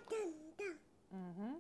Mm-hmm.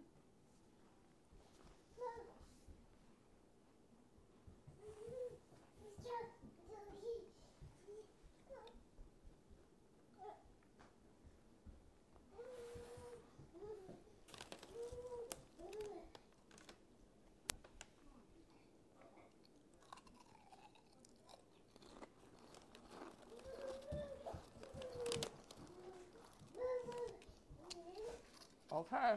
Okay.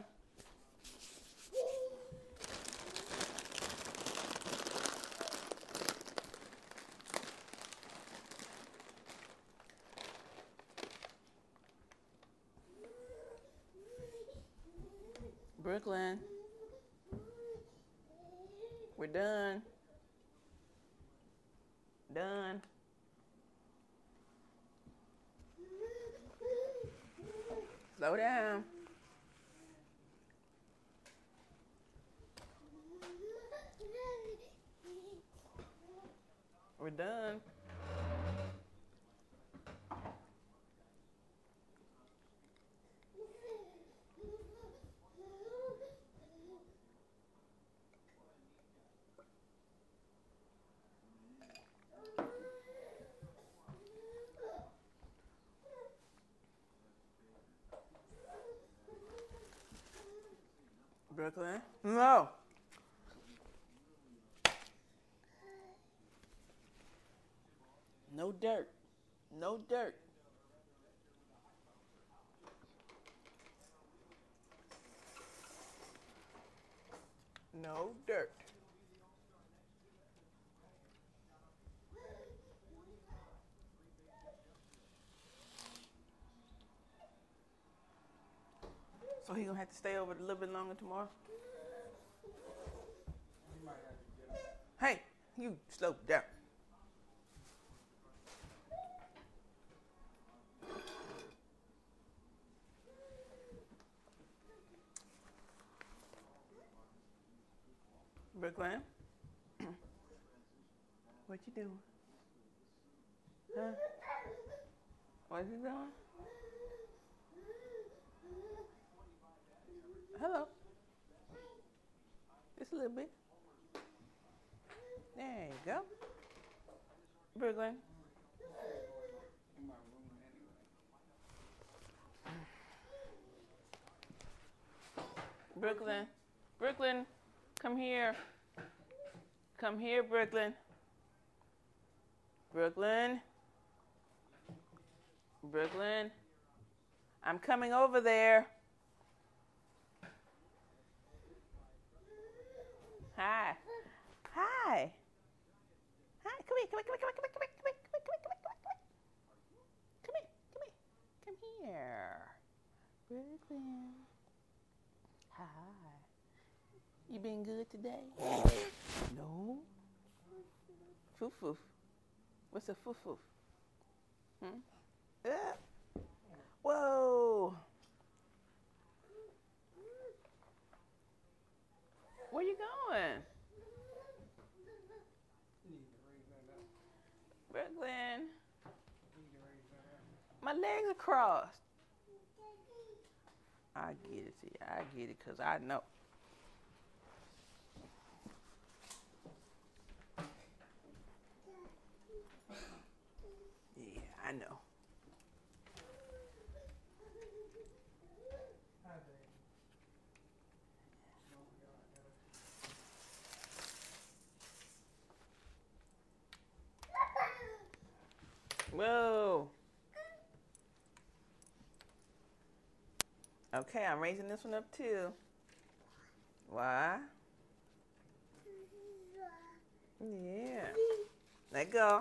Brooklyn, we're done. Done. Slow down. We're done. Brooklyn. No. No dirt. No dirt. No dirt. So he gonna have to stay over a little bit longer tomorrow? Hey, you slow down. Brooklyn, what you doing? Huh? What you doing? Hello. Just a little bit. There you go. Brooklyn. Brooklyn. Brooklyn, come here. Come here, Brooklyn. Brooklyn. Brooklyn. I'm coming over there. Hi. Hi. Hi. Come here. Come here. Come here. Come here. Come here. Come here. Come here. Come here. Come here. Come here. Brooklyn. Hi. You been good today? No. Foof foof. What's a foof foof? Hmm? Whoa. Where you going? Brooklyn. My legs are crossed. I get it. See, I get it because I know. Yeah, I know. Whoa. Okay, I'm raising this one up too. Why? Yeah. Let go.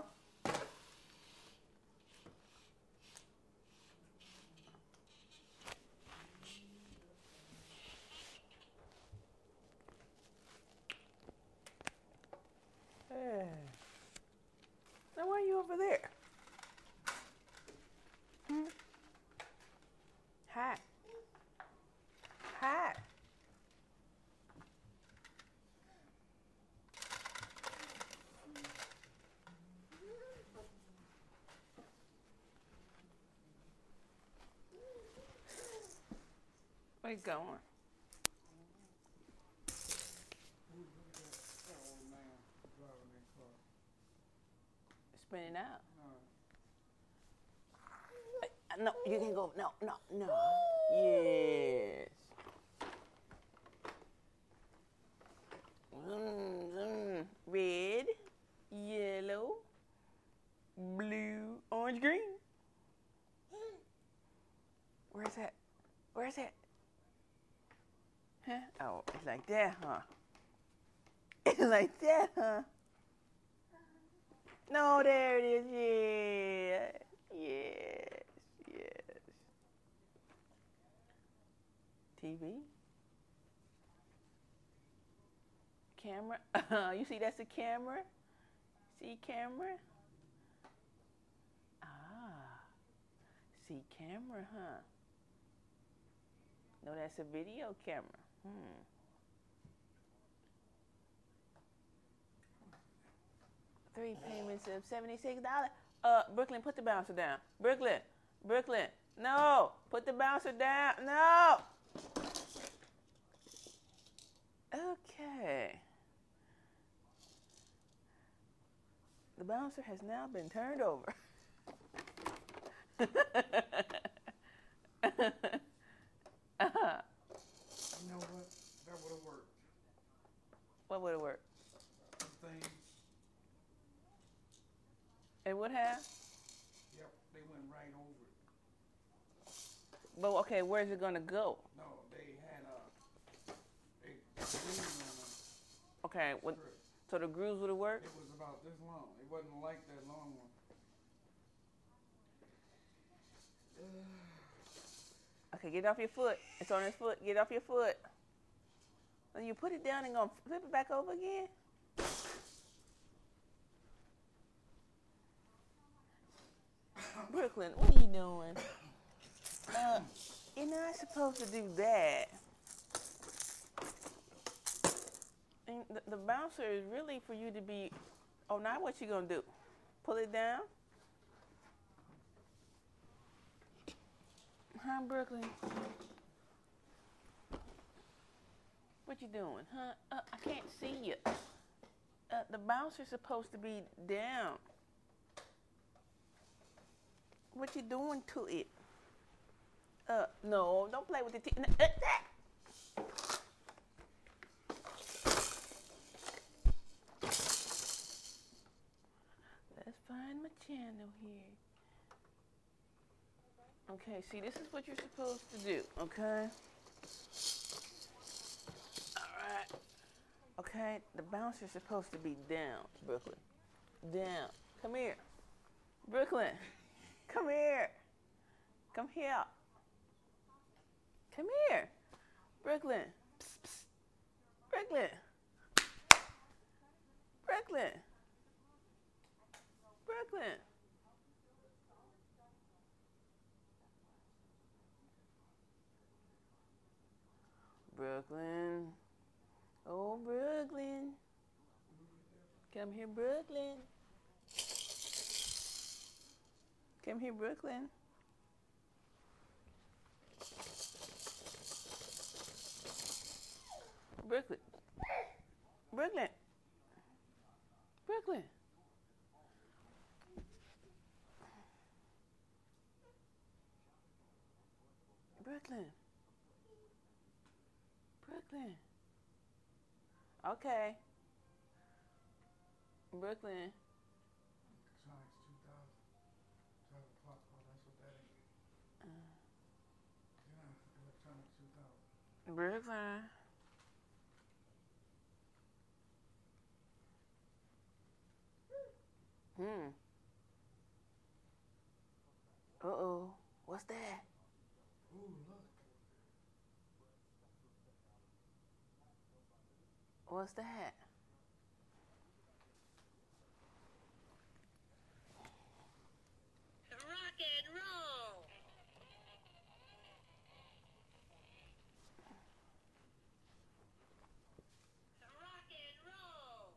Hey. Now why are you over there? Hmm? Hi. Hi. Where you going? Ooh, look at that old man driving that car. Spinning out. No. No, you can go. No, no, no. Yes. Red, yellow, blue, orange, green. Where's that? Where's that? Huh? Oh, it's like that, huh? It's like that, huh? No, there it is. Yeah. Yes. Yes. TV. Camera. You see that's the camera? See camera? Ah. See camera, huh? No, that's a video camera. 3 payments of $76. Brooklyn, put the bouncer down. Brooklyn, Brooklyn, no, put the bouncer down. No. Okay. The bouncer has now been turned over. You know what? That would have worked. What would have worked? The things. It would have? Yep, they went right over it. But okay, where's it gonna go? No, they had a grooves on them. Okay, what, so the grooves would have worked? It was about this long. It wasn't like that long one. Okay, get off your foot. It's on his foot. Get off your foot. When you put it down and gonna flip it back over again? Brooklyn, what are you doing? You're not supposed to do that. And the bouncer is really for you to be. Oh, now what you gonna do? Pull it down? Huh, Brooklyn? What you doing, huh? I can't see you. The bouncer's supposed to be down. What you doing to it? No, don't play with the TV. Let's find my channel here. Okay, see, this is what you're supposed to do, okay? Alright. Okay, the bouncer's supposed to be down, Brooklyn. Down. Come here. Brooklyn. Come here. Come here. Come here. Brooklyn. Psst, psst. Brooklyn. Brooklyn. Brooklyn. Brooklyn. Oh, Brooklyn. Come here, Brooklyn. Come here, Brooklyn. Brooklyn. Brooklyn. Brooklyn. Brooklyn. Brooklyn. Okay. Brooklyn. Electronics 2000. 12 o'clock. Oh, that's what that is. Yeah, Electronics 2000. Brooklyn. Uh-oh. What's that? Ooh, look. What's that? Rock and roll. Rock and roll.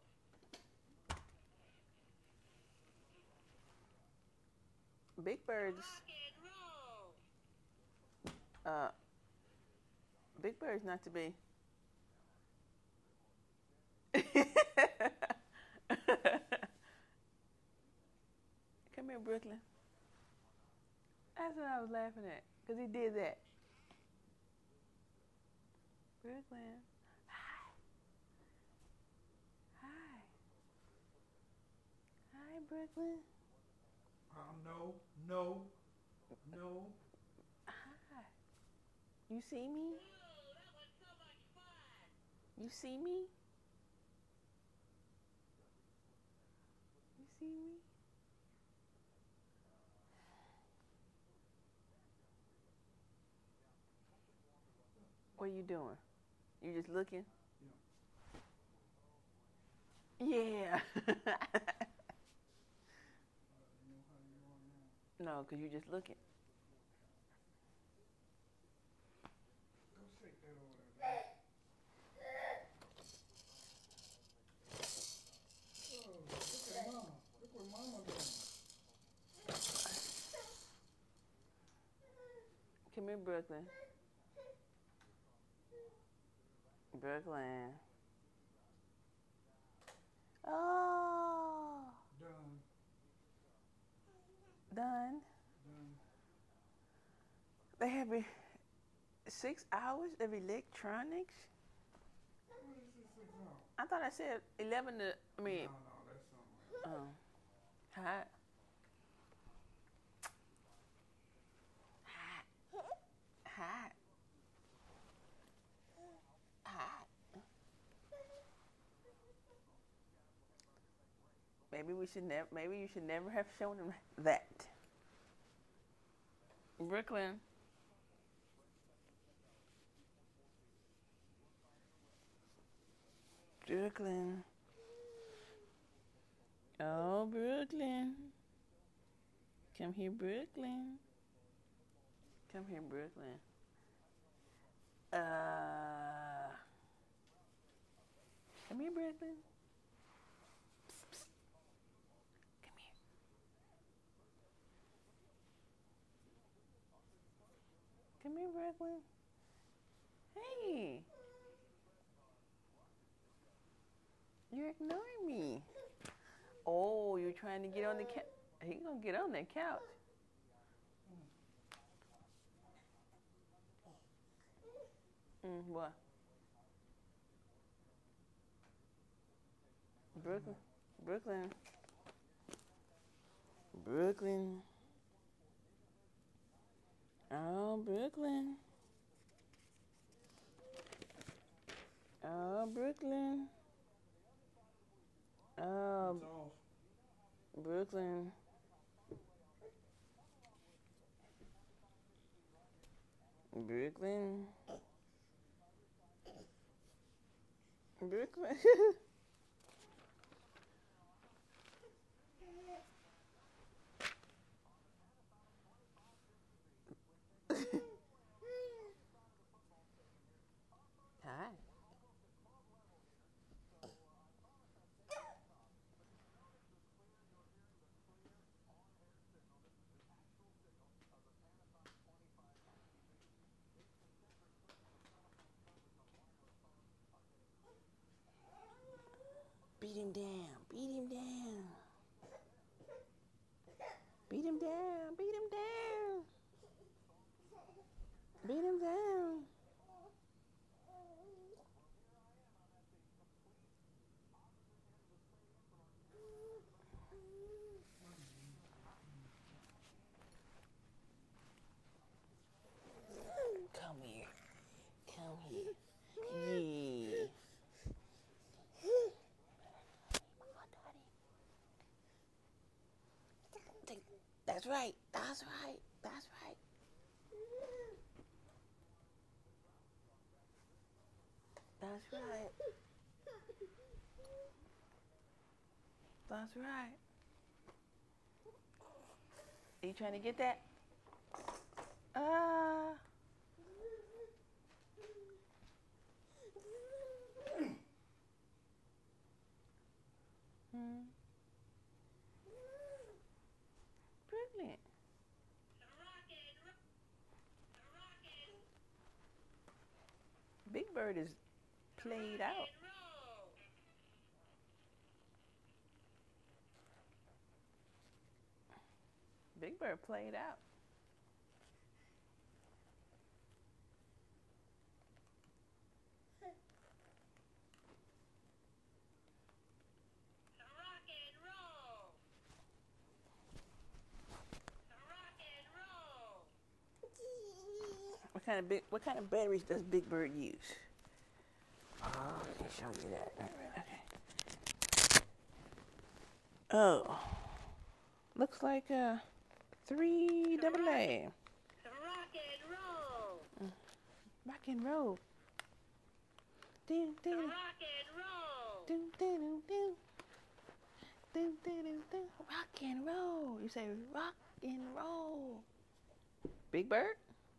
Big Bird's Rock and roll. Big Bird's not to be. Come here, Brooklyn. That's what I was laughing at, because he did that. Brooklyn. Hi. Hi. Hi, Brooklyn. No, no, no. Hi. You see me? Oh, that was so much fun. You see me? You see me? What are you doing? You just looking? Yeah. No, because you just looking. Go shake that over there. Oh, look at Mama. Look what Mama doing. Come here, Brooklyn. Brooklyn. Oh. Done. Done. Done. They have 6 hours of electronics? What is this 6 hours? I thought I said 11 to, I mean, No, that's something else. hot. Hot. Hot. Hot. Maybe you should never have shown him that. Brooklyn. Brooklyn. Oh, Brooklyn. Come here, Brooklyn. Come here, Brooklyn. Come here, Brooklyn. Psst, psst. Come here. Come here, Brooklyn. Hey. You're ignoring me. Oh, you're trying to get on the couch. He gonna get on that couch. What? Brooklyn. Brooklyn. Brooklyn. Oh, Brooklyn. Oh, Brooklyn. Oh, It's off. Brooklyn. Brooklyn. Brooklyn. Hi. Beat him down. Beat him down. Beat him down. Beat him down. Beat him down. Come here. Come here. Yeah. That's right. That's right. That's right. That's right. That's right. Are you trying to get that? Brilliant. Rockin', rockin'. Big Bird is played out. And roll. Big Bird played out. Rock and roll. Rock and roll. What kind of batteries does Big Bird use? Oh, I can show you that. Okay. Oh, looks like 3 AA. Rock and roll. Rock and roll. Doo, doo, Rock and roll. doo, doo, doo, doo. Doo, doo, doo, doo. Rock and roll. You say rock and roll. Big Bird?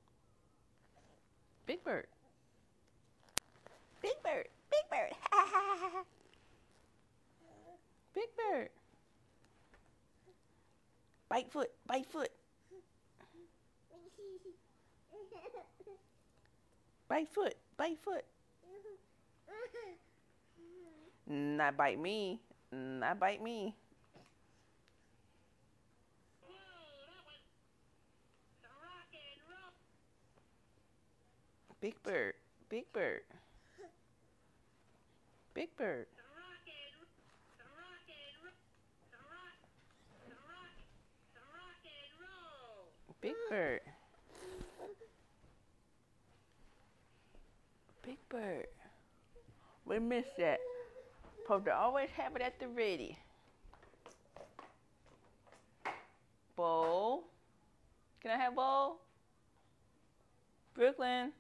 Big Bird. Big Bird. Big Bird. Big Bird. Bite foot. Bite foot. Bite foot. Bite foot. Not bite me. Not bite me. Whoa, that was rock and roll. Big Bird. Big Bird. Big Bird. Rock and roll. Big Bird. Big Bird. We missed that. Supposed to always have it at the ready. Bowl. Can I have bowl? Brooklyn.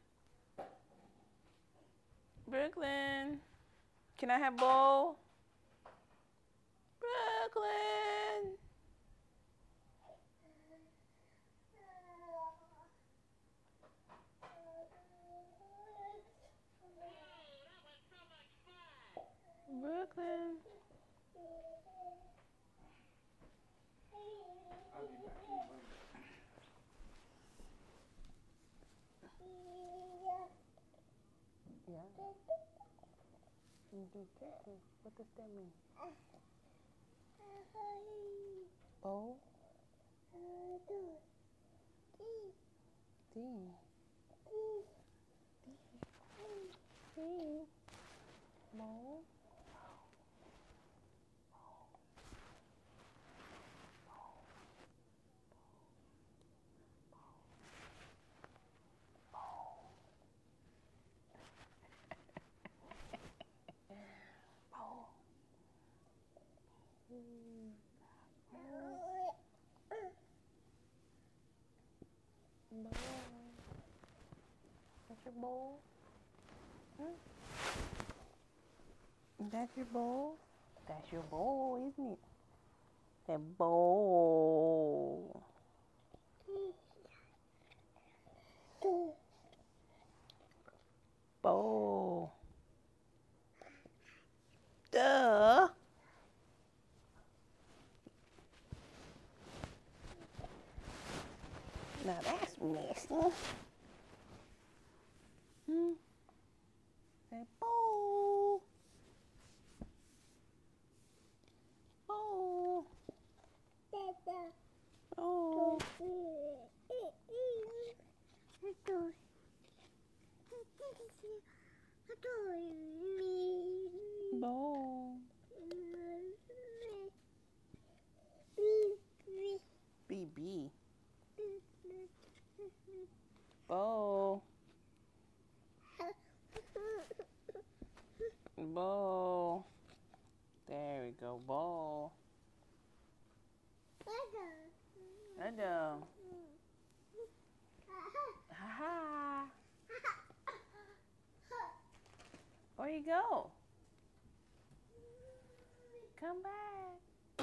Brooklyn. Can I have bowl? Brooklyn. Brooklyn. Yeah. What does that mean? O. D. D. Mo. That's your bowl? That's your bowl? That's your bowl, isn't it? That bowl. Bowl. Duh. Now that's messy. Say bowl. Bowl. Bowl. Bowl. BB. Bowl. Bowl. There we go. Bowl. Hello. Ha ha. Where you go? Come back.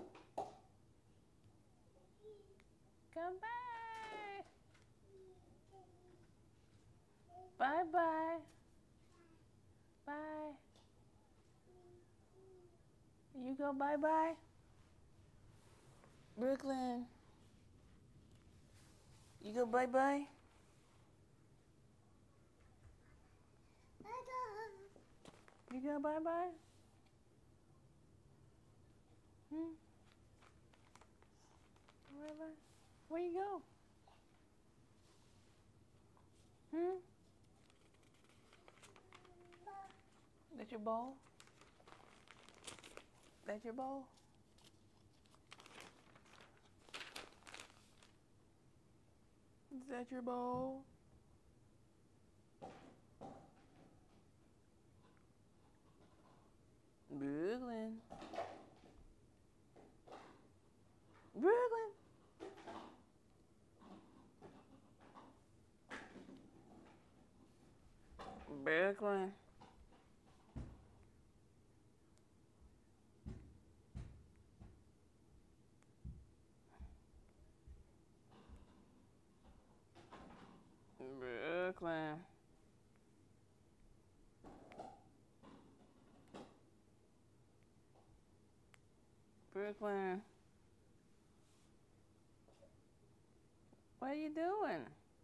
Come back. Bye bye. Bye. You go bye bye. Brooklyn. You go bye bye. You gonna bye-bye? Bye-bye? Where you go? That your bowl? That your bowl? Is that your bowl? Brooklyn. Brooklyn. Brooklyn. Brooklyn. Brooklyn. What are you doing?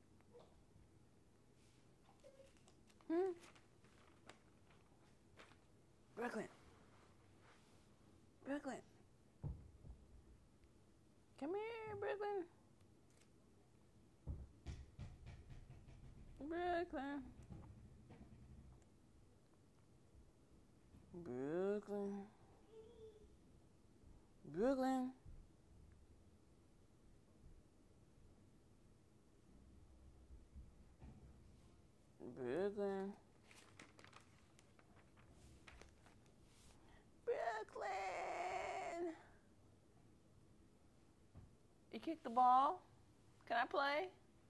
Brooklyn. Brooklyn. Come here, Brooklyn. Brooklyn. Brooklyn. Brooklyn. Brooklyn. Brooklyn. You kicked the ball? Can I play?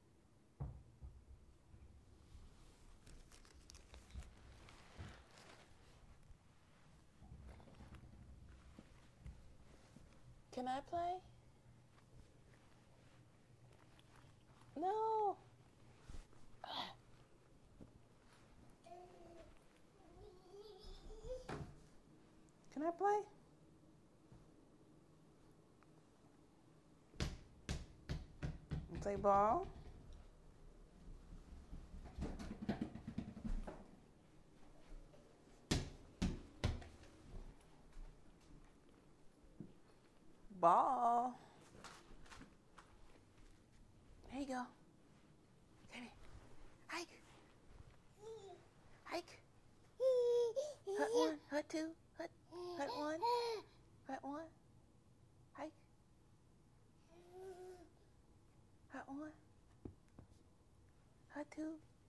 Can I play? No. Can I play? Play ball. Ball. There you go. Come here. Hike. Hike. Hut one, hut two, hut one, hut one. Hike. Hut one. Hut two.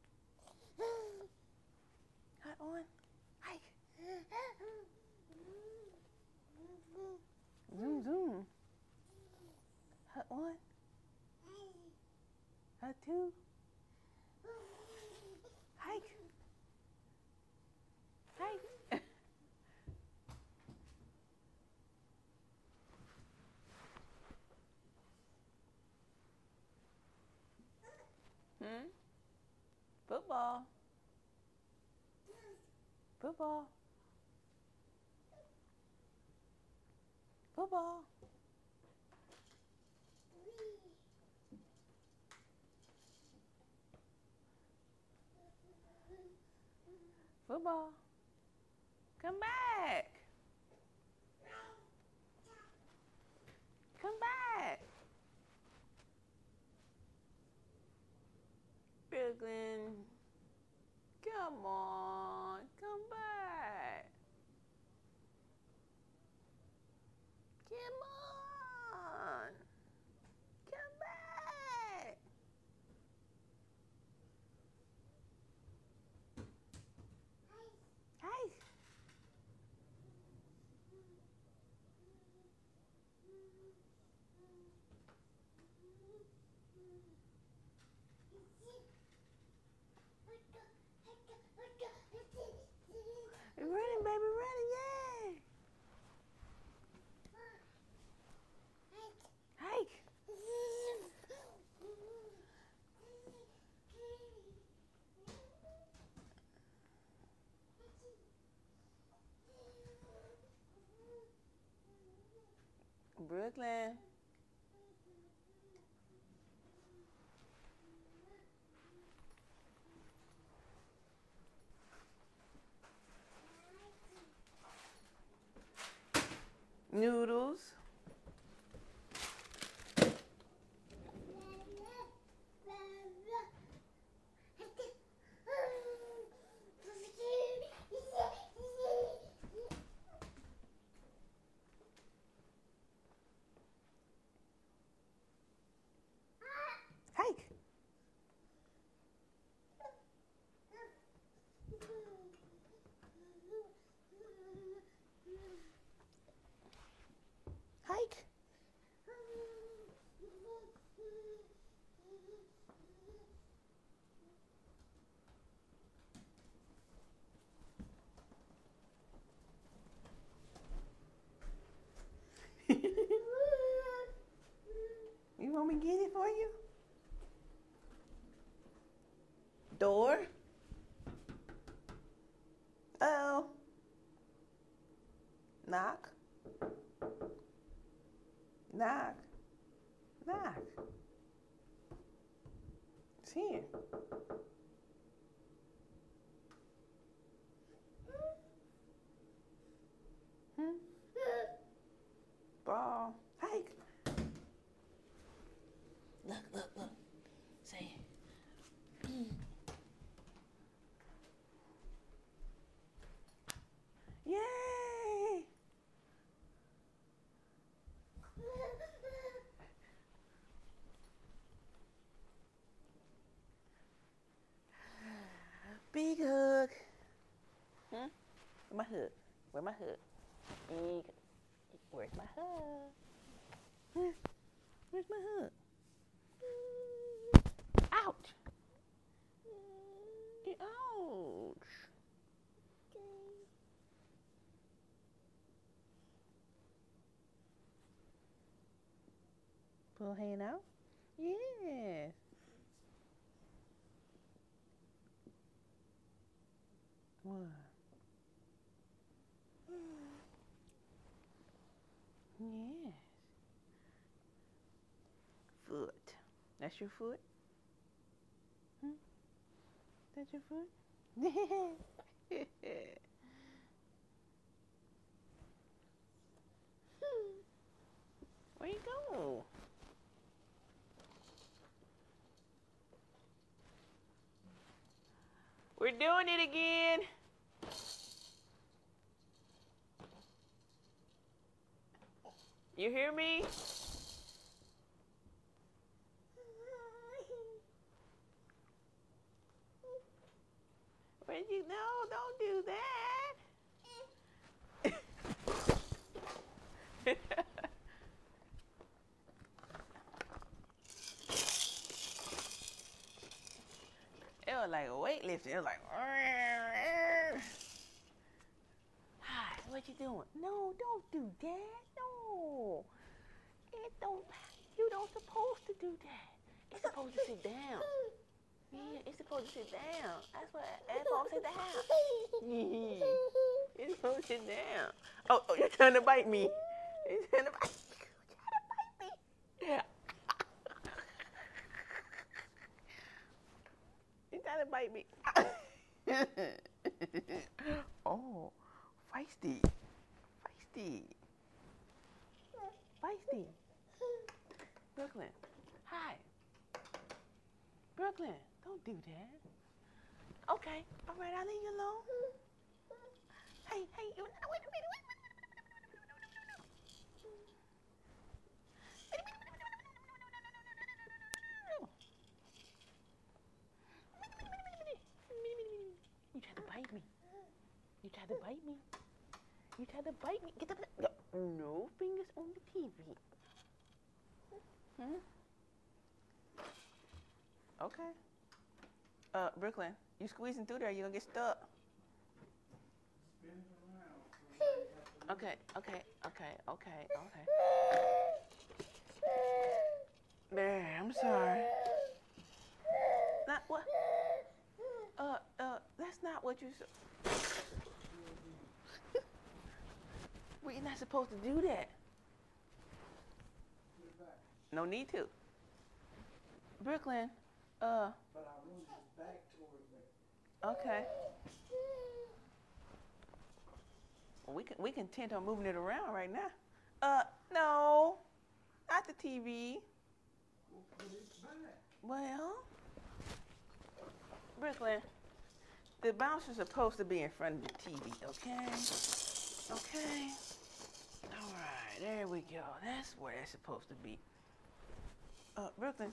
Hut one. Hike. Zoom, zoom. Hut one. Hut two. Hike. Hike. Football. Football. Football. Football. Come back. Come back. Brooklyn. Come on. Come back. Come on. Come back. Hey. Running, baby, running, yay! Hike. Brooklyn. Noodles. Hike. Hike. You want me to get it for you? Door. Oh. Knock. Knock. Knock. It's here. Ball. Hike. Look. Say. Yay! Big hug. Where's my hug? Where's my hug? Big. Where's my hug? Where's my hug? Ouch! Ouch! Pull hand out? Yes. What? Yes. Foot. That's your foot? That's your foot? Where you go? We're doing it again. You hear me? Where'd you? No, don't do that. It was like a weightlifting. It was like, hi, what you doing? No, don't do that. No, it don't. You don't supposed to do that. It's supposed to sit down. Yeah, it's supposed to sit down. That's what it's supposed to sit down. It's supposed to sit down. Oh, you're trying to bite me. You're trying to bite me. You're trying to bite me. You're trying to bite me. Oh, feisty. Feisty. Feisty. Brooklyn. Hi. Brooklyn, don't do that. Okay, all right, I'll leave you alone. Hey, wait. You tried to bite me. You tried to bite me. You tried to bite me. Get the no fingers on the TV. Okay. Brooklyn, you squeezing through there, you're gonna get stuck. Okay. There, I'm sorry. Not what? That's not what you said. We're not supposed to do that. No need to. Brooklyn, But I moved his back towards me. okay. We can tend on moving it around right now. No, not the TV. Well, put it back. Well, Brooklyn, the bouncer's supposed to be in front of the TV, okay? Okay. All right, there we go. That's where it's supposed to be. Brooklyn.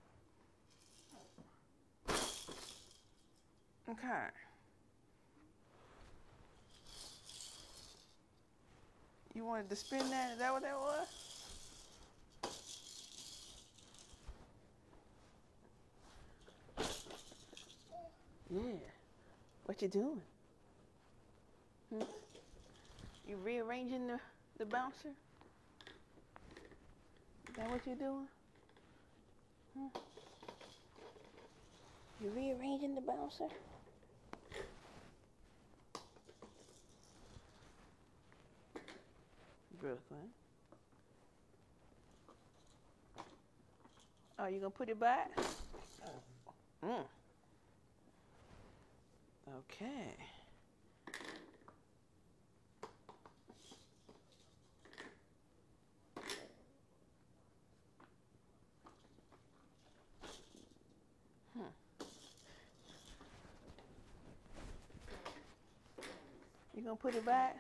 Okay. You wanted to spin that? Is that what that was? Yeah. What you doing? You rearranging the bouncer? Is that what you're doing? You rearranging the bouncer? Brooklyn. Oh, you gonna put it back? Okay. You gonna put it back?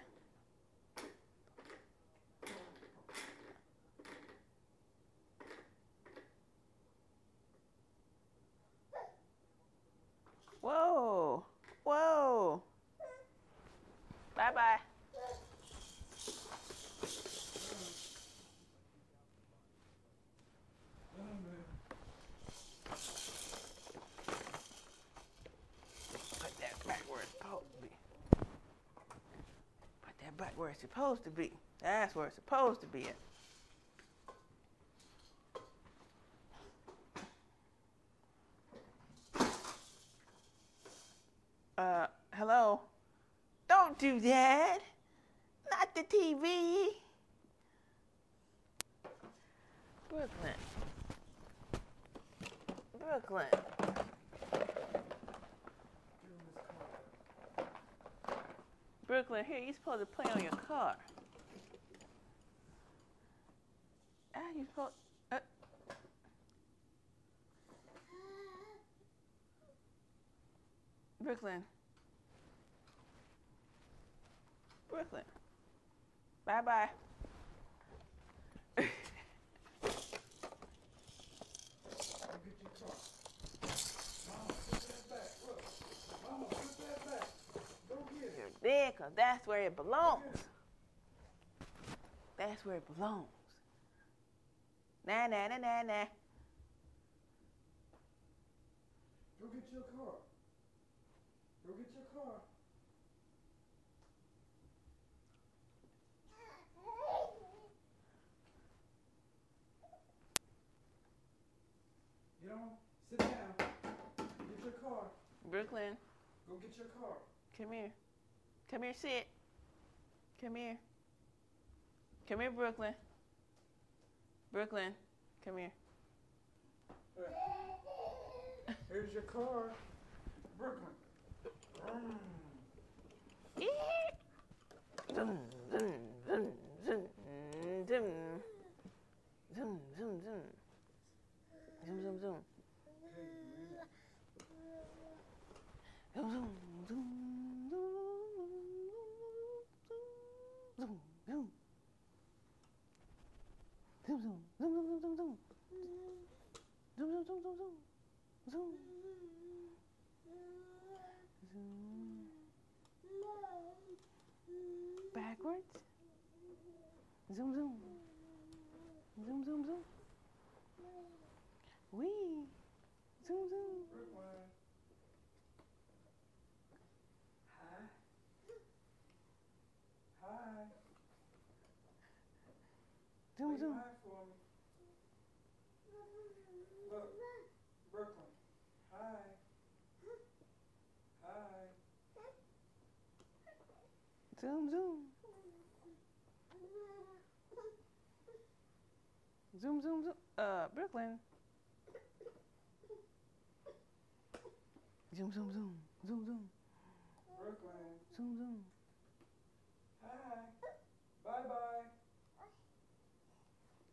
Whoa. Whoa. Bye-bye. Put that back where it's supposed to be. Put that back where it's supposed to be. That's where it's supposed to be at. Hello? Don't do that. Not the TV. Brooklyn. Brooklyn. Brooklyn, here, you're supposed to play on your car. You supposed... Brooklyn. Brooklyn. Bye-bye. You're there, 'cause that's where it belongs. That's where it belongs. Nah, nah, nah, nah, nah. Go get your car. Go get your car. You know, sit down. Get your car. Brooklyn. Go get your car. Come here. Come here, sit. Come here. Come here, Brooklyn. Brooklyn, come here. Here's your car. Brooklyn. Zoom, zoom, zoom, zoom, zoom. Zoom, zoom, zoom. Zoom, zoom, zoom. Zoom, zoom, zoom, zoom, zoom. Zoom, zoom, zoom, zoom, zoom, zoom. Zoom, zoom, zoom, zoom, zoom. Zoom. Zoom. Backwards. Zoom, zoom. Zoom, zoom, zoom. Wee. Zoom, zoom. Brooklyn. Hi. Hi. Zoom, Say zoom. hi for me. Look, Brooklyn. Hi. Hi. Zoom, zoom. Zoom, zoom, zoom. Brooklyn. Zoom, zoom, zoom. Zoom, zoom. Brooklyn. Zoom, zoom. Hi. Bye-bye.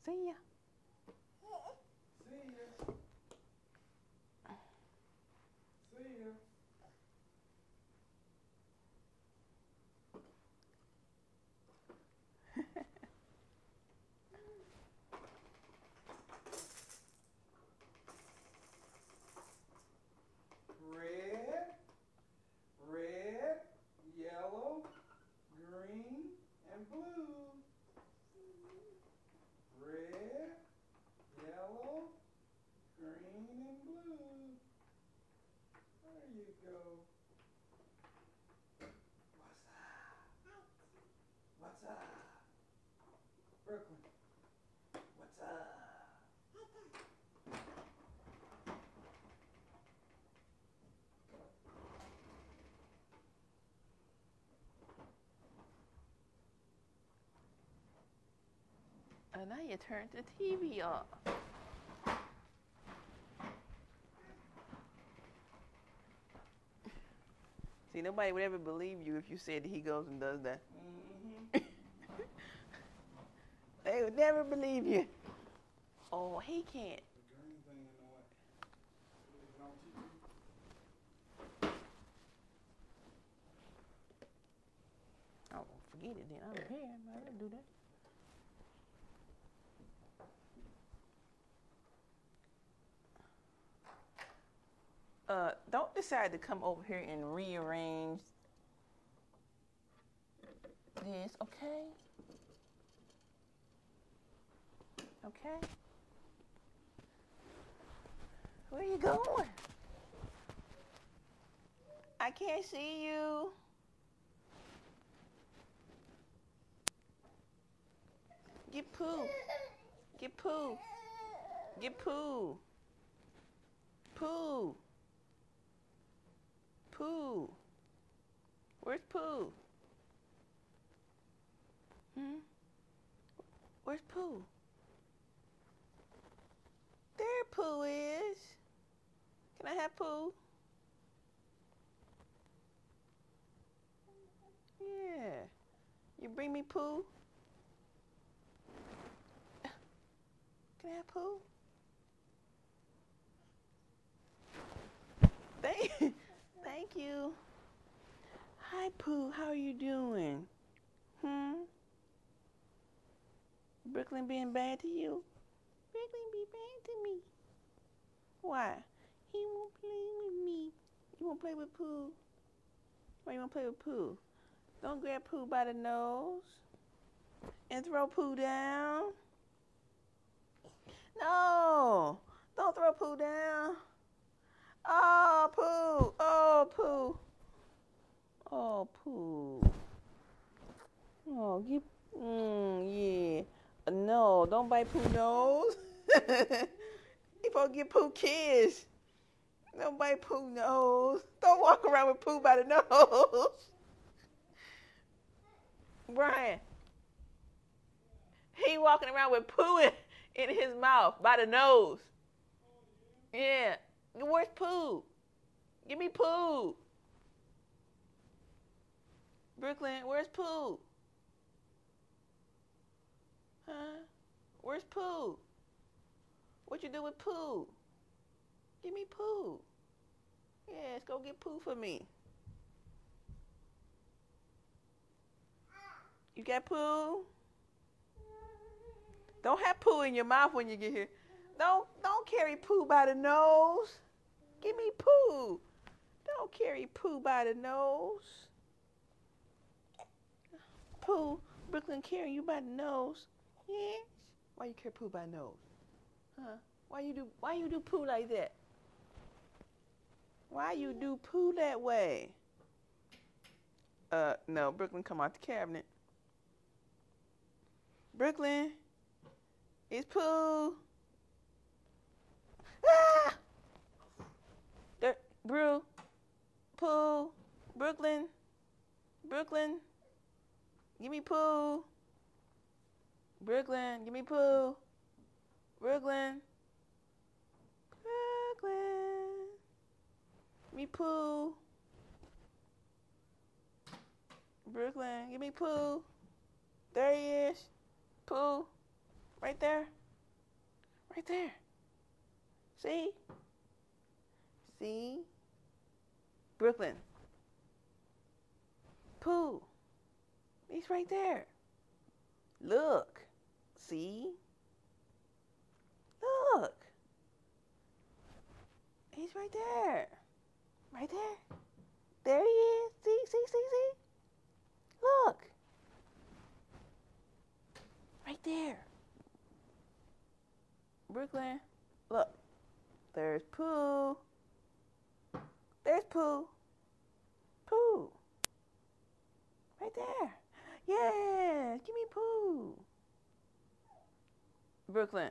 See ya. See ya. See ya. Red, red, yellow, green, and blue. Red, yellow, green, and blue. There you go. What's up? Brooklyn, what's up? And now you turned the TV off. See, nobody would ever believe you if you said that he goes and does that. Mm-hmm. They would never believe you. Oh, he can't. The green thing in the way. Is it on TV? Oh, forget it then. I don't care. I don't do that. Don't decide to come over here and rearrange this, okay? Okay? Where you going? I can't see you. Get poo. Get poo. Get poo. Poo. Pooh. Where's Pooh? Where's Pooh? There Pooh is. Can I have Pooh? Yeah. You bring me Pooh? Can I have Pooh? Thank you. Hi, Pooh. How are you doing? Brooklyn being bad to you? Brooklyn be bad to me. Why? He won't play with me. You won't play with Pooh? Why you won't play with Pooh? Don't grab Pooh by the nose and throw Pooh down. No! Don't throw Pooh down. Oh, Pooh. Oh, Pooh. Oh, Pooh. Oh, get, yeah. No, don't bite Pooh nose. You supposed to get Pooh kiss. Don't bite Pooh nose. Don't walk around with Pooh by the nose. Brian, he walking around with Pooh in his mouth by the nose. Yeah. Where's Pooh? Give me Pooh. Brooklyn, where's Pooh? Huh? Where's Pooh? What you do with Pooh? Give me Pooh. Yes, go get Pooh for me. You got Pooh? Don't have Pooh in your mouth when you get here. Don't carry Pooh by the nose. Give me Pooh. Don't carry Pooh by the nose. Pooh, Brooklyn carrying you by the nose. Yes. Why you carry Pooh by the nose? Huh? Why you do Pooh like that? Why you do Pooh that way? No, Brooklyn, come out the cabinet. Brooklyn, it's Pooh. Ah! There, Pooh, Brooklyn, give me Pooh. Brooklyn, give me Pooh. Brooklyn, give me Pooh. Brooklyn, give me Pooh. There he is. Pooh. Right there. Right there. See? See? Brooklyn. Pooh. He's right there. Look. See? Look. He's right there. Right there. There he is. See, see, see, see? Look. Right there. Brooklyn. Look. There's Pooh. There's Pooh. Pooh. Right there. Yeah. Give me Pooh. Brooklyn.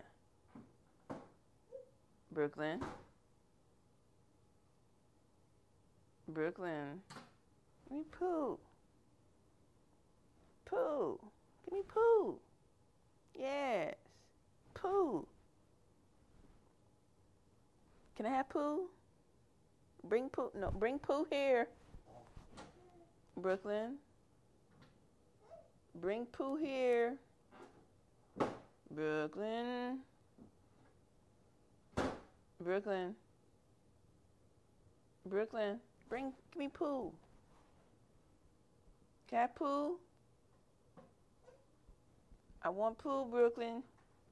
Brooklyn. Brooklyn. Give me Pooh. Pooh. Give me Pooh. Yes. Pooh. Can I have Pooh? Bring Pooh. No, bring Pooh here. Brooklyn. Bring Pooh here. Brooklyn. Brooklyn. Brooklyn. Give me Pooh. Can I have Pooh? I want Pooh, Brooklyn.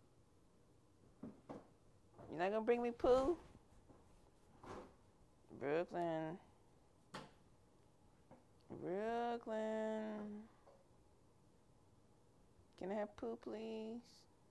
You're not gonna bring me Pooh? Brooklyn. Brooklyn. Can I have Pooh, please?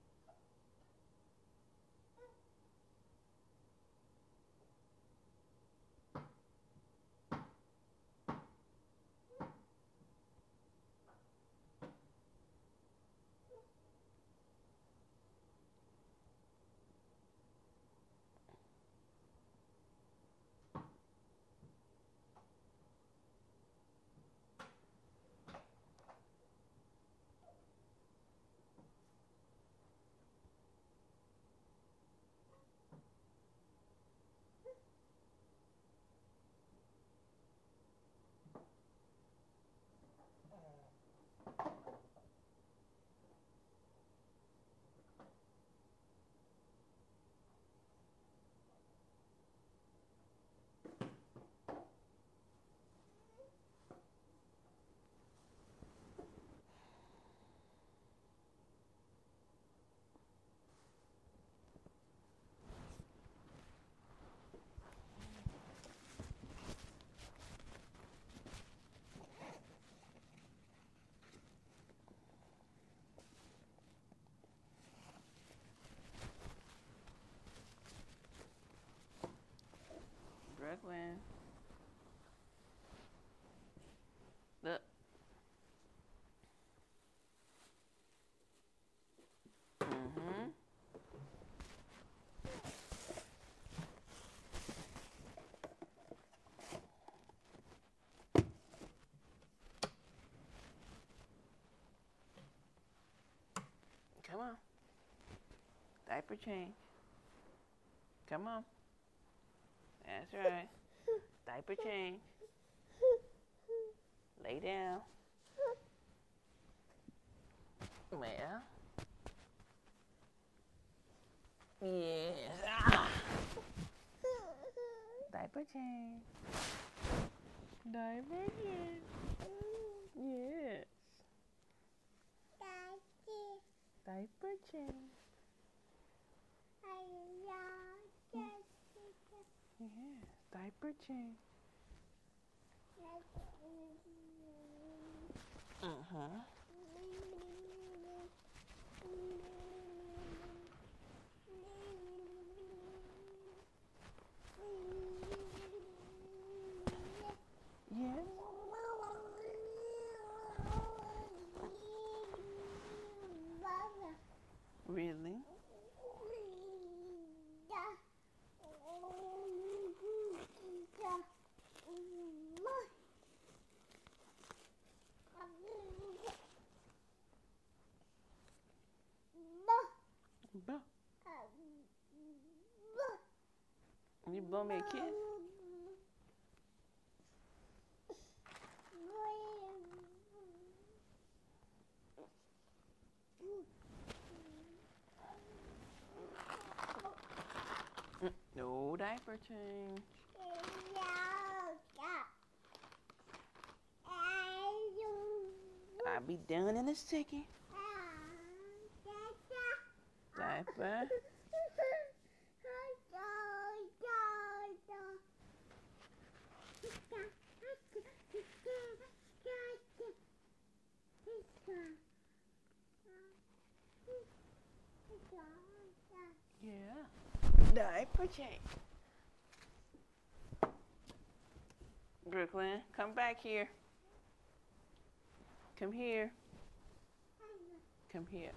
Brooklyn. Look. Mm-hmm. Come on. Diaper change. Come on. That's right. Diaper change. Lay down. Well. Yes. Ah. Diaper change. Diaper change. Yes. Diaper change. Yes. Diaper change. Uh-huh. Yes. Really? Buh. You blow me a kiss? Diaper change. I'll be done in a second. Diaper. Yeah. Diaper change. Brooklyn, come back here. Come here. Come here.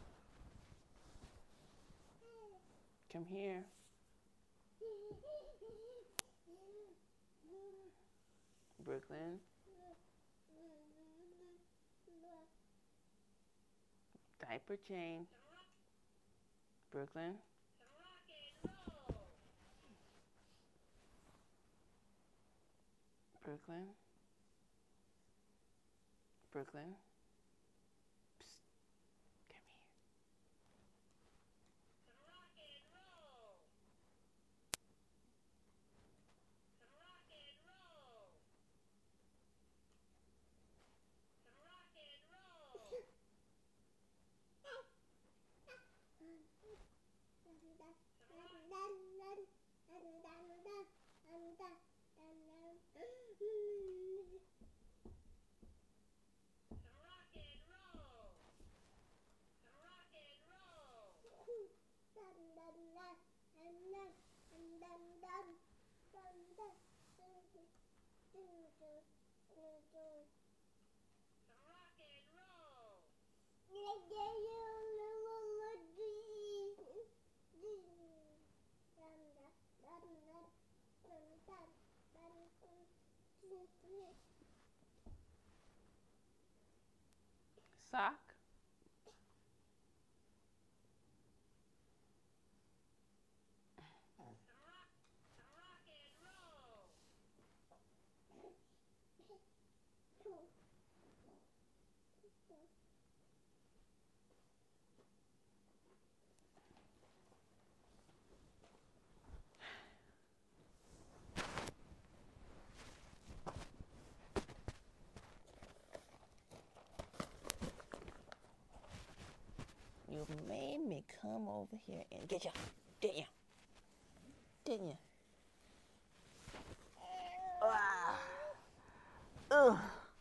Come here. Brooklyn. Diaper change. Brooklyn. Brooklyn. Brooklyn. Psst. Come here. Sock. You made me come over here and get you, didn't you? Didn't you? Ah. Ugh.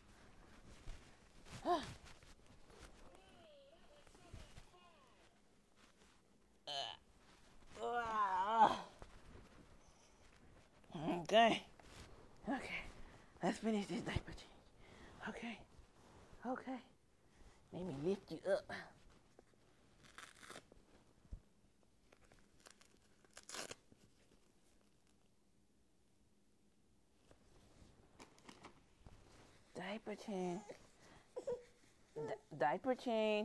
Okay. Okay. Let's finish this diaper change. Okay. Okay. Let me lift you up. Diaper change. Diaper change.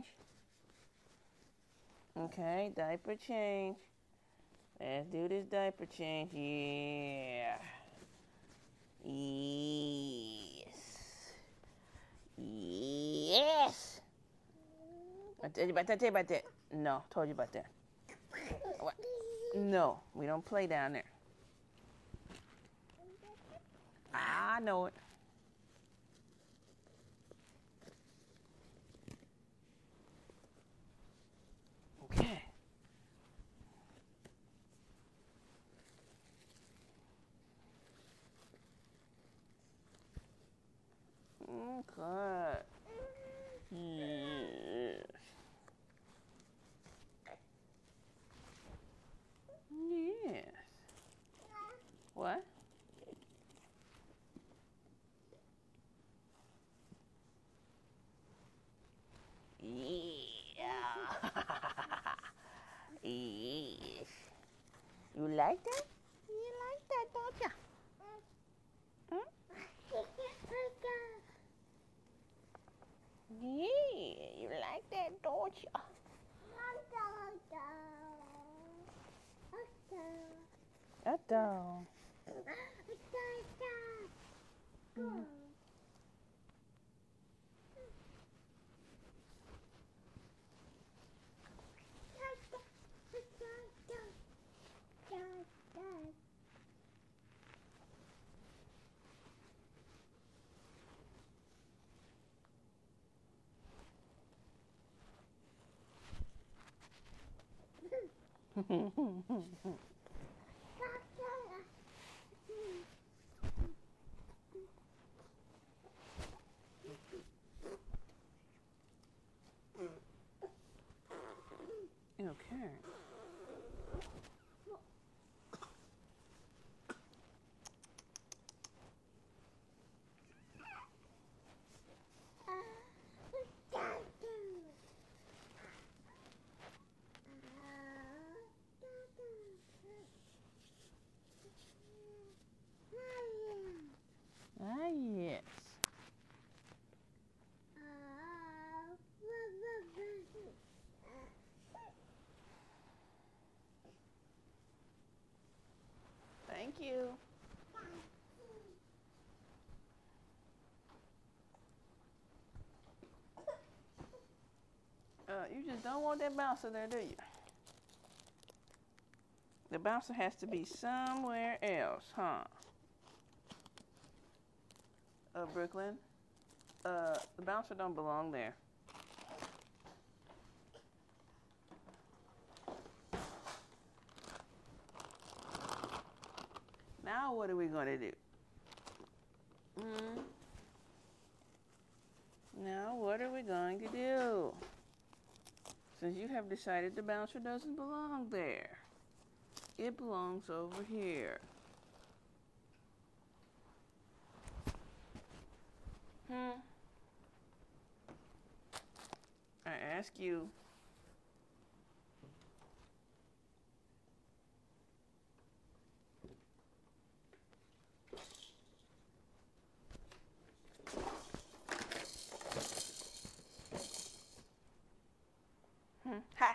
Okay, diaper change. Let's do this diaper change. Yeah. Yes. Yes. I told you about that. No, told you about that. What? No, we don't play down there. I know it. Okay. Okay. Yes. Yes. What? Yeah. Yes. You like that? You like that, don't you? Hmm? Yeah, you like that, don't you? Uh-oh. Mm. Okay. Ah, yes. Thank you. You just don't want that bouncer there, do you? The bouncer has to be somewhere else, huh? Brooklyn, the bouncer don't belong there. Now what are we going to do? Now what are we going to do? Since you have decided the bouncer doesn't belong there. It belongs over here. I ask you. Hi.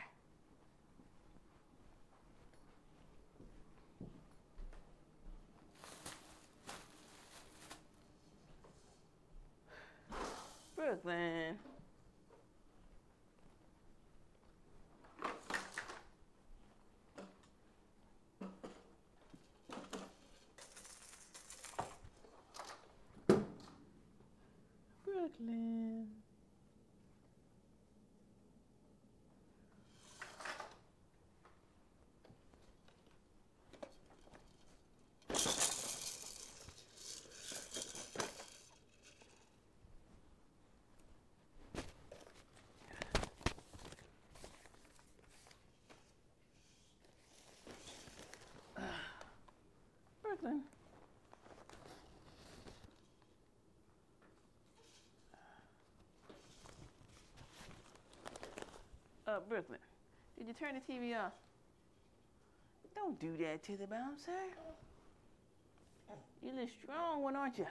Brooklyn. Brooklyn. Brooklyn. Brooklyn, did you turn the TV off? Don't do that to the bouncer. You're the strong one, aren't you?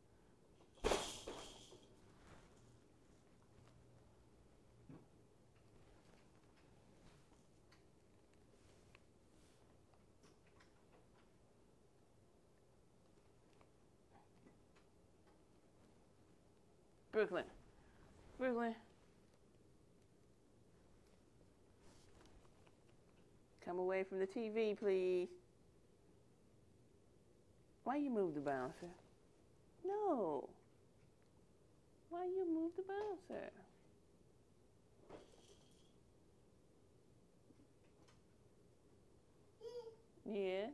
Brooklyn. Brooklyn. Come away from the TV, please. Why you move the bouncer? No. Why you move the bouncer? Yes.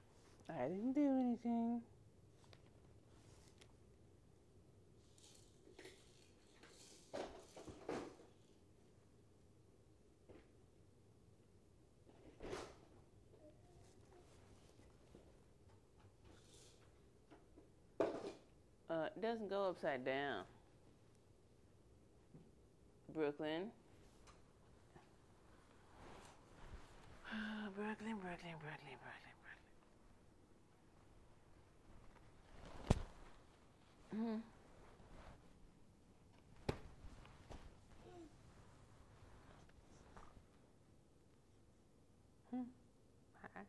I didn't do anything. doesn't go upside down. Brooklyn. Brooklyn. Mm-hmm. Hi.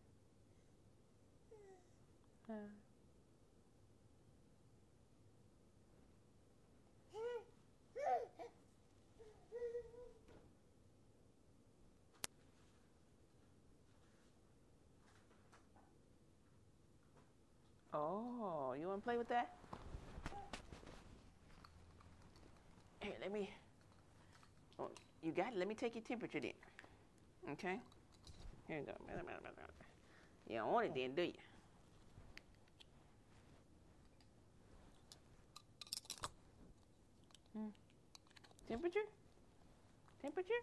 Oh, you want to play with that? Here, let me. Oh, you got it. Let me take your temperature then. Okay? Here you go. You don't want it then, do you? Temperature? Temperature?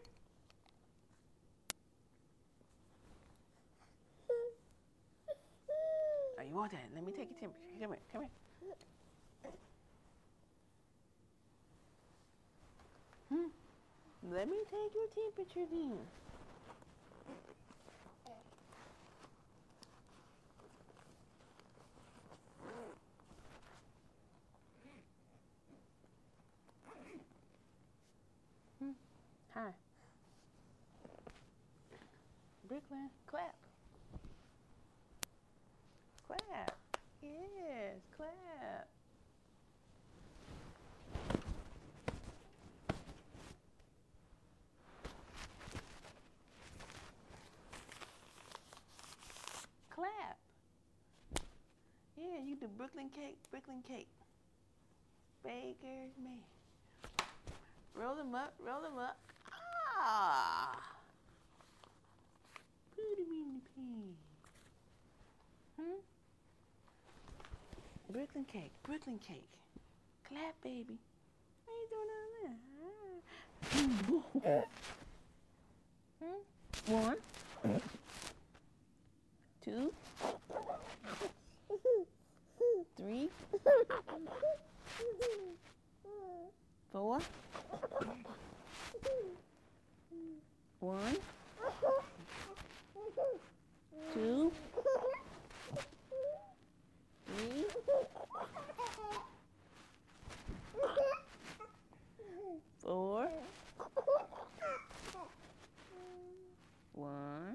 Oh, you want that? Let me take your temperature. Come here. Come here. Let me take your temperature then. Hi. Brooklyn, clap. Clap. Yes, clap. Clap. Yeah, you do Brooklyn cake, Brooklyn cake. Baker's man. Roll them up, roll them up. Ah! Put him in the pan. Brooklyn cake, Brooklyn cake. Clap, baby. What are you doing down there? One. Two. Three. Four. One. Two. Three. Four. One.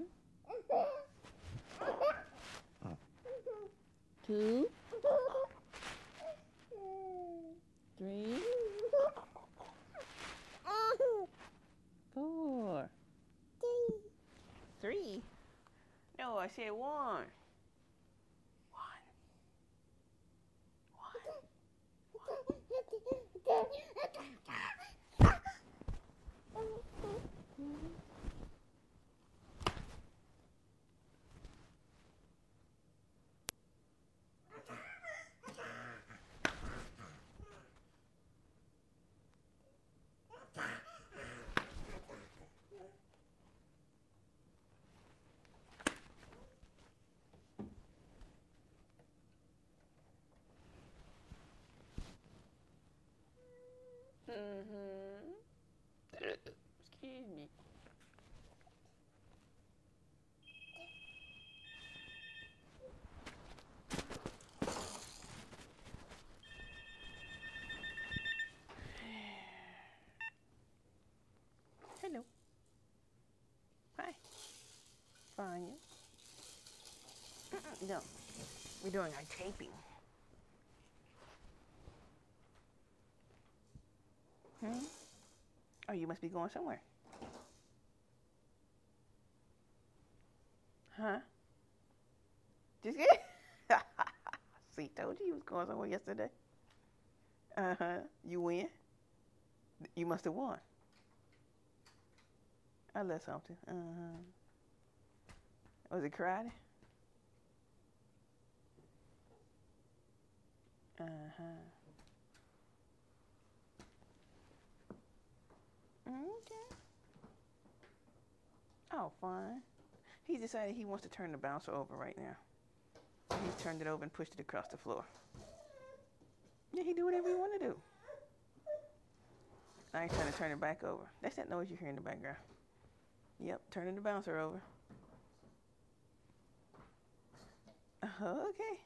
Two. Three. Four. Three. No, I said one. Excuse me. Hello. Hi. Fine. No. We're doing our taping. Oh, you must be going somewhere. Huh? Just kidding. See, told you was going somewhere yesterday. Uh-huh. You win? You must have won. I left something. Uh-huh. Was it karate? Uh-huh. Okay. Oh, fine. He decided he wants to turn the bouncer over right now. He's turned it over and pushed it across the floor. Yeah, he do whatever he want to do. Now he's trying to turn it back over. That's that noise you hear in the background. Yep, turning the bouncer over. Okay.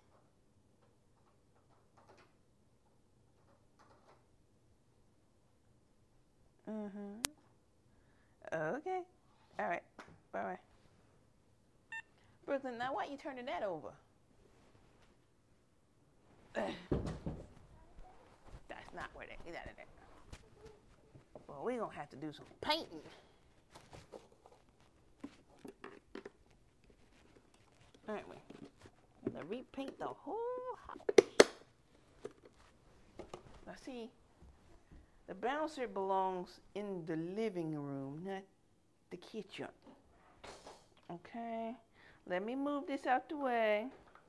Okay. All right. Bye bye. Brooklyn, now why you turning that over? That's not where they get out of there. Well, we're going to have to do some painting. Aren't we? We have to repaint the whole house. Now see, the bouncer belongs in the living room, not the kitchen. Okay. Let me move this out the way.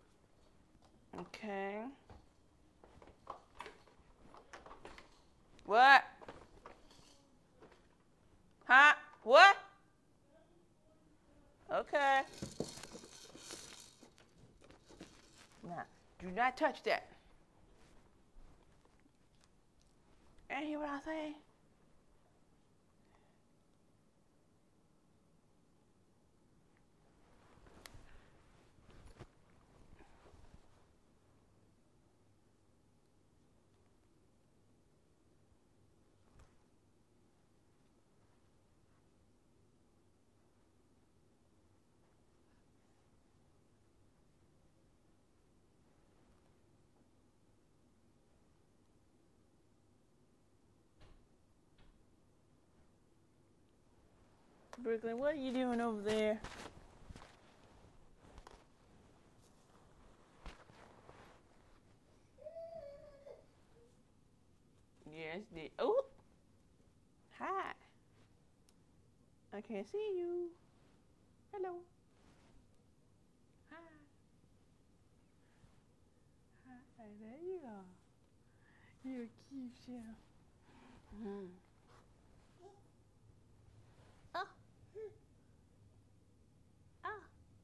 Okay. What? Huh? What? Okay. Now, do not touch that. And hear what I say? Brooklyn, what are you doing over there? Yes, the oh. Hi. I can't see you. Hello. Hi. Hi. There you are. You're cute, yeah. Oh. Oh.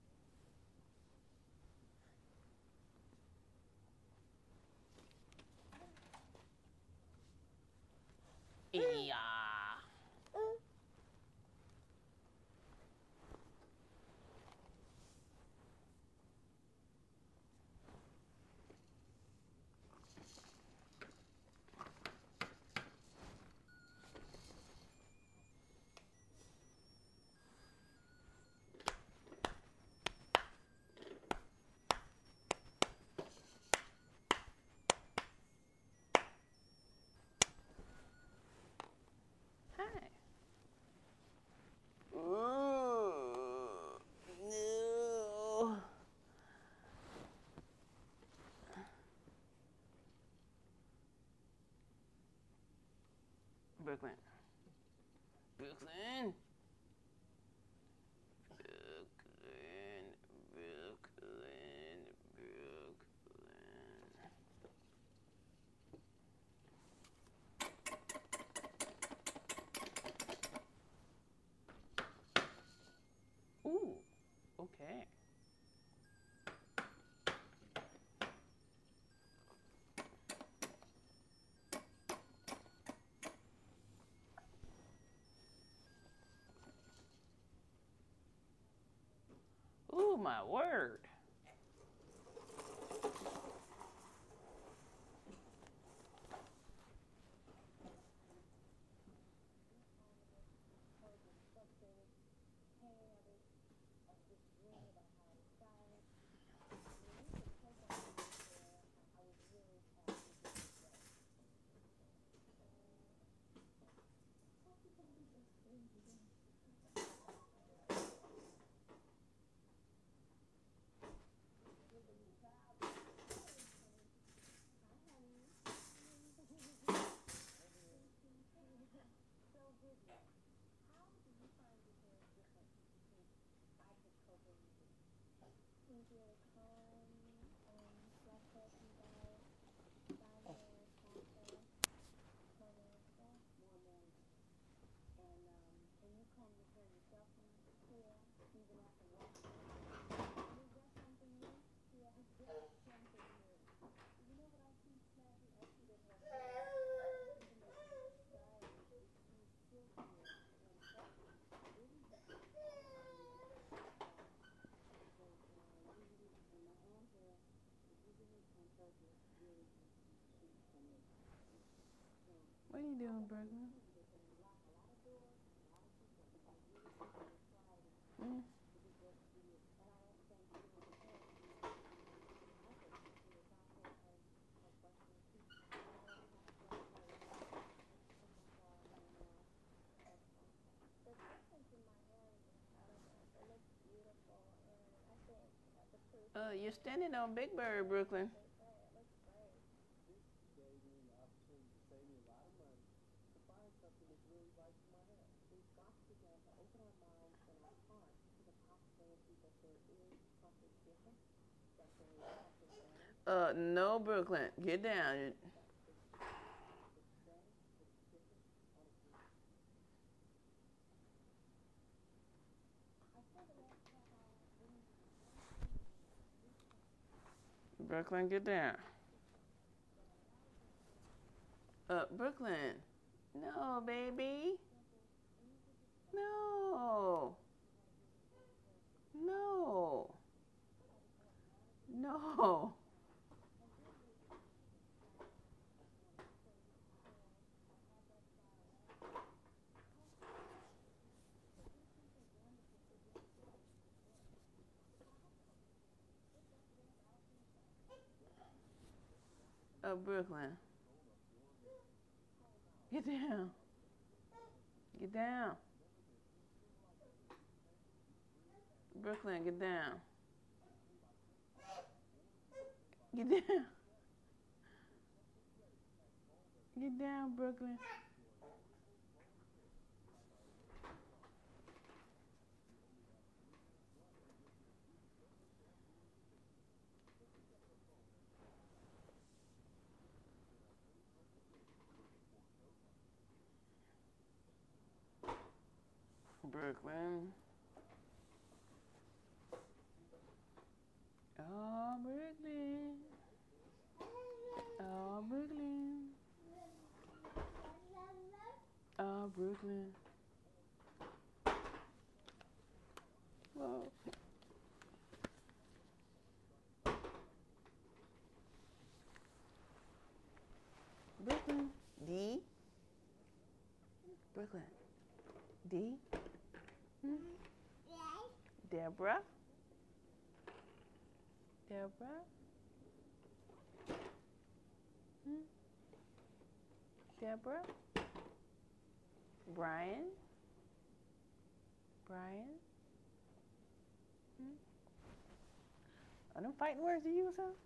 Yeah. Hi. Ooh. No. Brooklyn. Brooklyn. Brooklyn. Brooklyn. Brooklyn. Ooh. Okay. Ooh, my word. What are you doing, Brooklyn? Mm. You're standing on Big Bird, Brooklyn. No, Brooklyn. Get down. Brooklyn, get down. Brooklyn. No, baby. No. No. No. Brooklyn. Get down. Get down. Brooklyn, get down. Get down. Get down, Brooklyn. Brooklyn. Oh, Brooklyn. Oh, Brooklyn. Oh, Brooklyn. Whoa. Brooklyn. D. Brooklyn. D. Hmm? Deborah. Deborah. Hmm? Deborah. Brian. Brian. Hmm? Are them fighting words to you or something?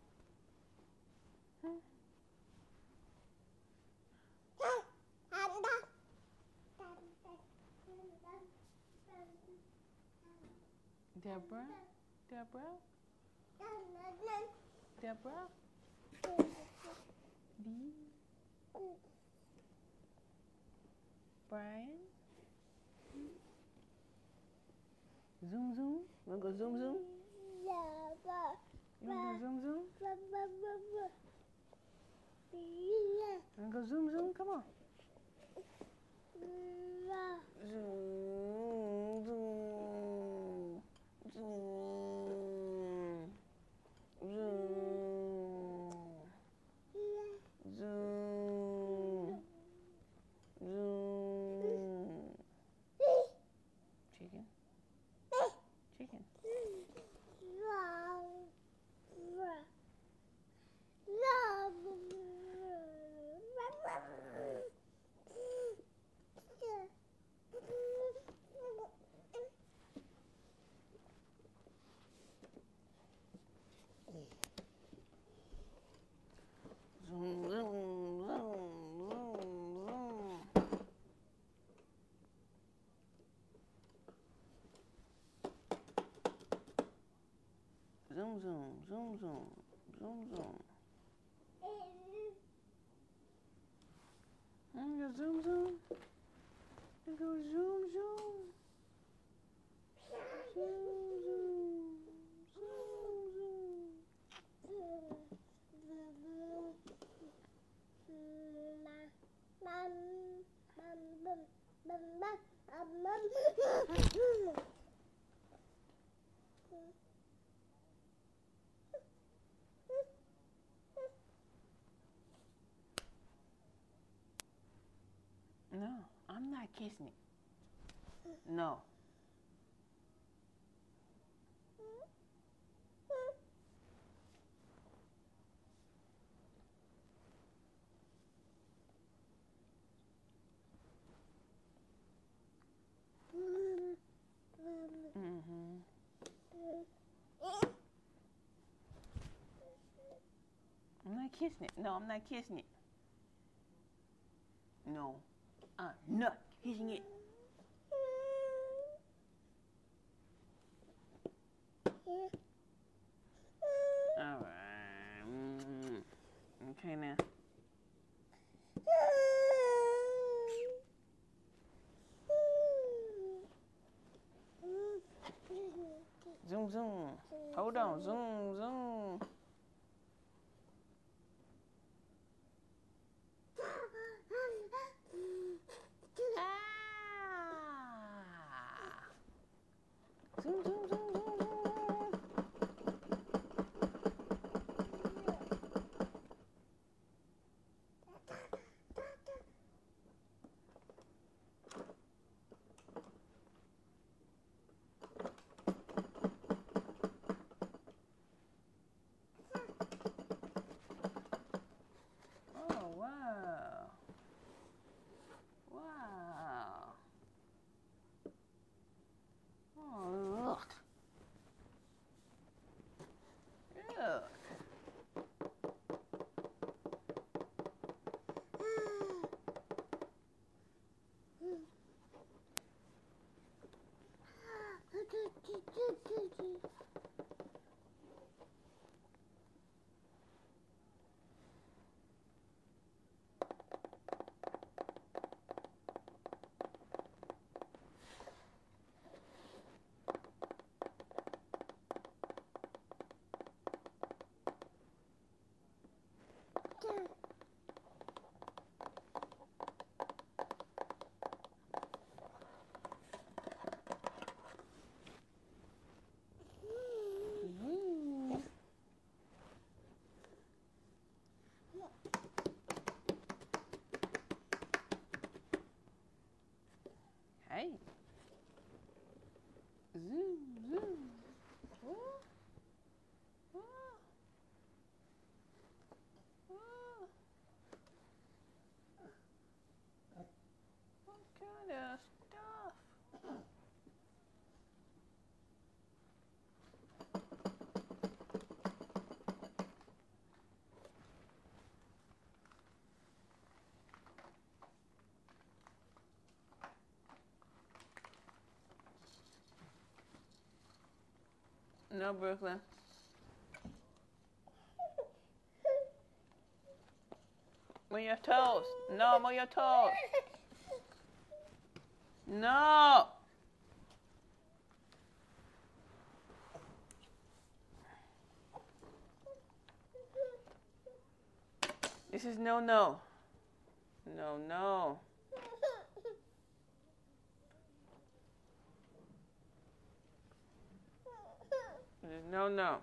Hmm? Deborah. Deborah. Deborah. D. Brian. Zoom zoom. You wanna go zoom zoom? You wanna go zoom zoom? You wanna go zoom zoom? Come on. Zoom zoom. Zoom. Zoom. Zoom. Zoom. Chicken. Chicken. Zoom, zoom, zoom, zoom, zoom. Zoom, zoom, zoom, zoom, zoom, zoom. You go zoom, zoom. You go zoom, zoom. Zoom, zoom, zoom, zoom. kissing it. No. Mm-hmm. I'm not kissing it. No, I'm not kissing it. No, I'm not kissing it. All right. Okay now. Zoom, zoom. Hold on. Zoom, zoom. Zoom, zoom, zoom, zoom, zoom. Oh, wow. Wow. Oh, look. Look. Ooh. Hey. Zoom, zoom. Ooh. Ooh. Ooh. What kind of stuff? No, Brooklyn. Move your toes. No, move your toes. No. This is no, no. No, no. This is no, no.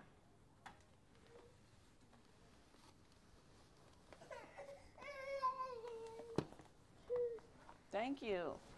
Thank you.